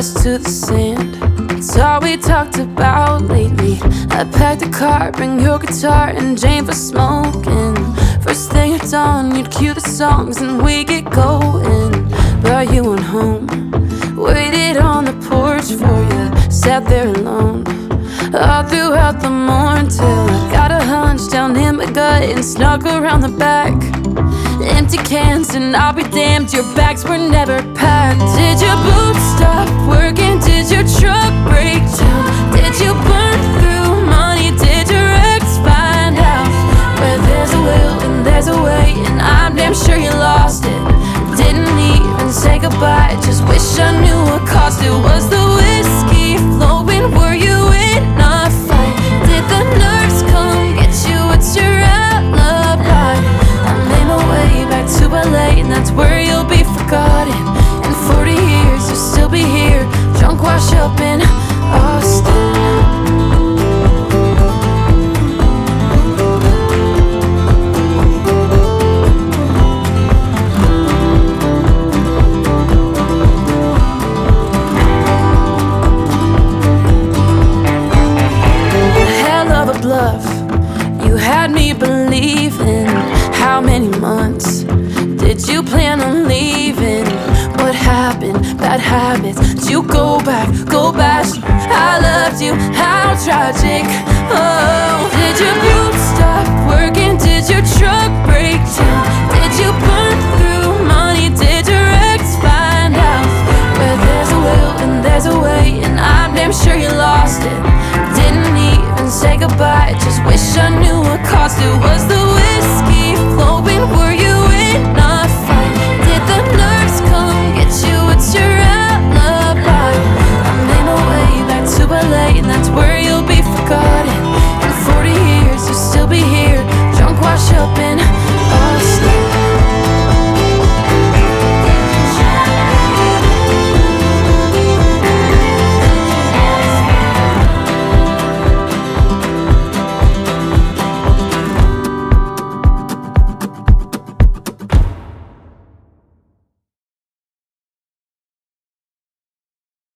dust to the sand. It's all we talked about lately. I packed a car, bring your guitar and Jane for smoking. First thing at dawn, you'd cue the songs and we get going. Brought you on home, waited on the porch for you, sat there alone all throughout the morn till I got a hunch down in my gut and snuck around the back. Empty cans and I'll be damned, your bags were never packed. Did your boots stop working? Did your truck break down? Did you burn through money? Did your ex find out? Where there's a will and there's a way, and I'm damn sure you lost it. Didn't even say goodbye, just wish I knew what caused it. Was the whiskey flowing? Were you in a fight? Did the nurse come get you? What's your alibi? I made my way back to LA, and that's where you'll be forgotten. In 40 years you'll still be here, drunk, wash up in Austin. Bluff, you had me believing. How many months did you plan on leaving? What happened? Bad habits. Did you go back? Go back. I loved you. How tragic. Oh, did your boots stop working? Did your truck break down? Did you burn through money? Did your ex find out? Where there's a will and there's a way, and I'm damn sure you lost it. Didn't even say goodbye, just wish I knew what caused it. Was the